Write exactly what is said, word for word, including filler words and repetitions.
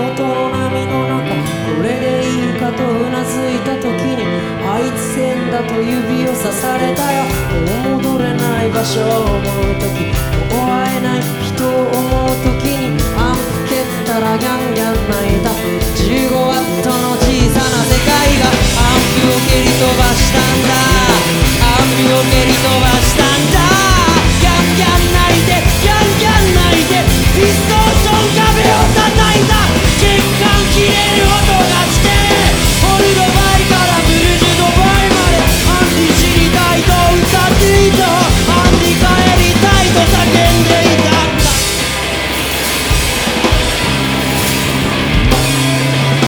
音の波の中、これでいいかとうなずいた時に、あいつ変だと指をさされたよ。もう戻れない場所を思う時、もう会えない人を思う時に、アンプ蹴ったらギャンギャン